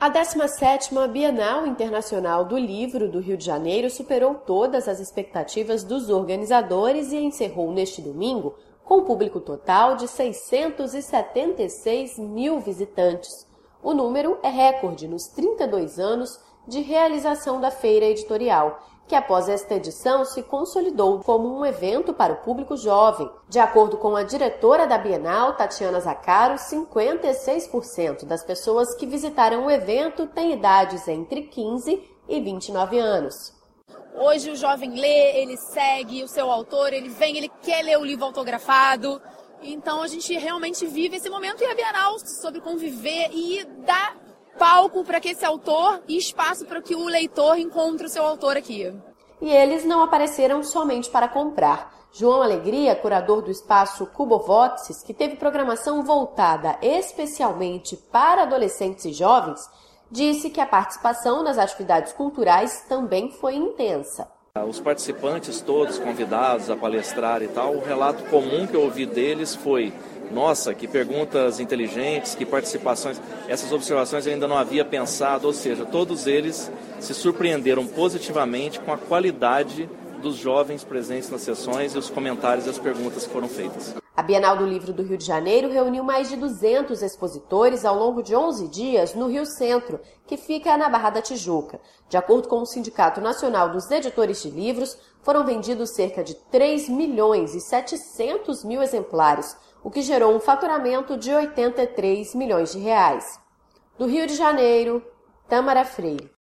A 17ª Bienal Internacional do Livro do Rio de Janeiro superou todas as expectativas dos organizadores e encerrou neste domingo com um público total de 676 mil visitantes. O número é recorde nos 32 anos de realização da feira editorial, que após esta edição se consolidou como um evento para o público jovem. De acordo com a diretora da Bienal, Tatiana Zaccaro, 56% das pessoas que visitaram o evento têm idades entre 15 e 29 anos. Hoje o jovem lê, ele segue o seu autor, ele vem, ele quer ler o livro autografado. Então a gente realmente vive esse momento e a Bienal sobre conviver e dar palco para que esse autor e espaço para que o leitor encontre o seu autor aqui. E eles não apareceram somente para comprar. João Alegria, curador do espaço Cubovoxes, que teve programação voltada especialmente para adolescentes e jovens, disse que a participação nas atividades culturais também foi intensa. Os participantes todos convidados a palestrar e tal, o relato comum que eu ouvi deles foi: nossa, que perguntas inteligentes, que participações, essas observações eu ainda não havia pensado, ou seja, todos eles se surpreenderam positivamente com a qualidade dos jovens presentes nas sessões e os comentários e as perguntas que foram feitas. A Bienal do Livro do Rio de Janeiro reuniu mais de 200 expositores ao longo de 11 dias no Rio Centro, que fica na Barra da Tijuca. De acordo com o Sindicato Nacional dos Editores de Livros, foram vendidos cerca de 3 milhões e 700 mil exemplares, o que gerou um faturamento de 83 milhões de reais. Do Rio de Janeiro, Tamara Freire.